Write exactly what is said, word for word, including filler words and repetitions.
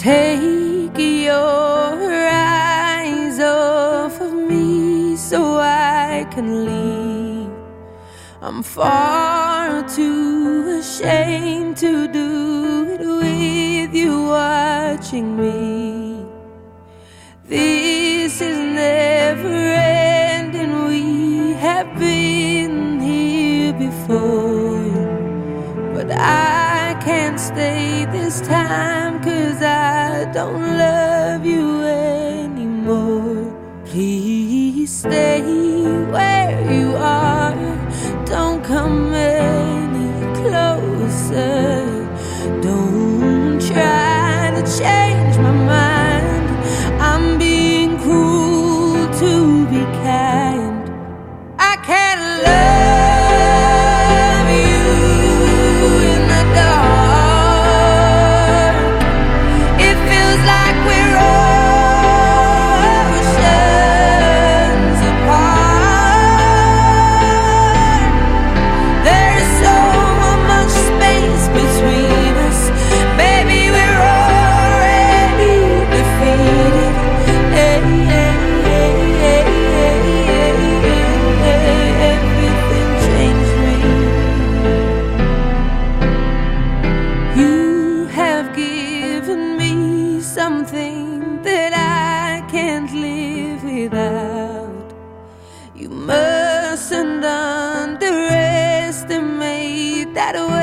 Take your eyes off of me so I can leave. I'm far too ashamed to do it with you watching me. This is never ending. We have been here before, but I can't stay this time, 'cause I don't love you anymore. Please stay where you are. Don't come any closer. Don't try to change my mind. I'm being cruel to be kind. I can't love you in the dark. It feels like we're oceans apart. There's so much space between us. Baby, we're already defeated. Hey, hey, hey, hey, hey, hey, hey. Everything changed me. You have given me something that I can't live without. You mustn't underestimate that